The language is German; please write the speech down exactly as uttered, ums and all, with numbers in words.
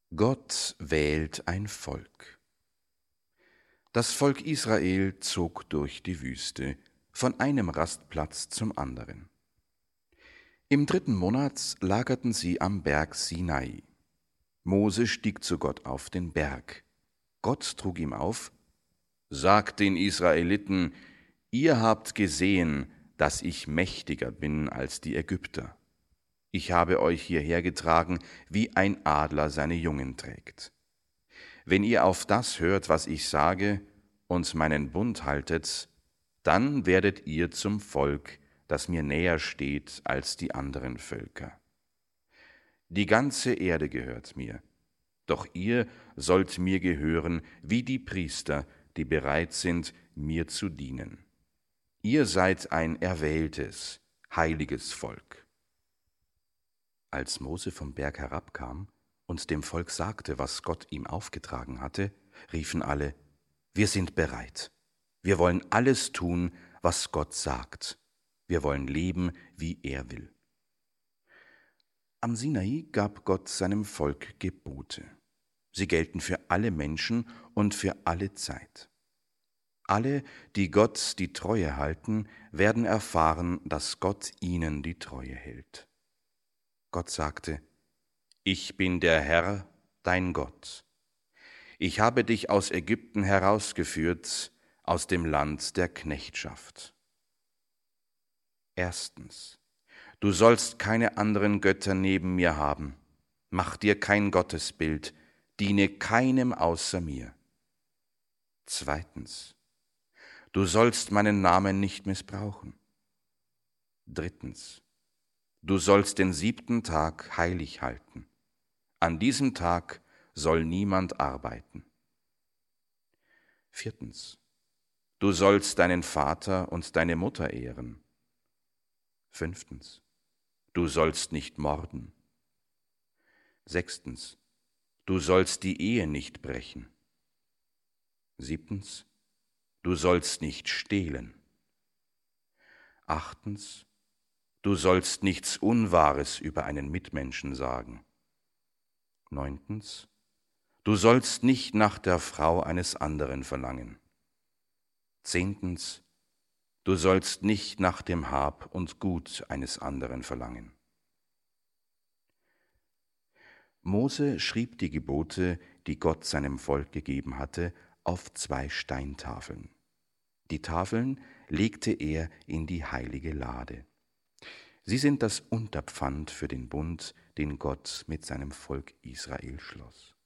Gott wählt ein Volk. Das Volk Israel zog durch die Wüste, von einem Rastplatz zum anderen. Im dritten Monat lagerten sie am Berg Sinai. Mose stieg zu Gott auf den Berg. Gott trug ihm auf: Sagt den Israeliten, ihr habt gesehen, dass ich mächtiger bin als die Ägypter. Ich habe euch hierher getragen, wie ein Adler seine Jungen trägt. Wenn ihr auf das hört, was ich sage, und meinen Bund haltet, dann werdet ihr zum Volk, das mir näher steht als die anderen Völker. Die ganze Erde gehört mir, doch ihr sollt mir gehören wie die Priester, die bereit sind, mir zu dienen. Ihr seid ein erwähltes, heiliges Volk. Als Mose vom Berg herabkam und dem Volk sagte, was Gott ihm aufgetragen hatte, riefen alle: Wir sind bereit. Wir wollen alles tun, was Gott sagt. Wir wollen leben, wie er will. Am Sinai gab Gott seinem Volk Gebote. Sie gelten für alle Menschen und für alle Zeit. Alle, die Gott die Treue halten, werden erfahren, dass Gott ihnen die Treue hält. Gott sagte: Ich bin der Herr, dein Gott. Ich habe dich aus Ägypten herausgeführt, aus dem Land der Knechtschaft. Erstens: Du sollst keine anderen Götter neben mir haben. Mach dir kein Gottesbild, diene keinem außer mir. Zweitens: Du sollst meinen Namen nicht missbrauchen. Drittens: Du sollst den siebten Tag heilig halten. An diesem Tag soll niemand arbeiten. Viertens: Du sollst deinen Vater und deine Mutter ehren. Fünftens: Du sollst nicht morden. Sechstens: Du sollst die Ehe nicht brechen. Siebtens: Du sollst nicht stehlen. Achtens: Du sollst nichts Unwahres über einen Mitmenschen sagen. Neuntens: Du sollst nicht nach der Frau eines anderen verlangen. Zehntens: Du sollst nicht nach dem Hab und Gut eines anderen verlangen. Mose schrieb die Gebote, die Gott seinem Volk gegeben hatte, auf zwei Steintafeln. Die Tafeln legte er in die heilige Lade. Sie sind das Unterpfand für den Bund, den Gott mit seinem Volk Israel schloss.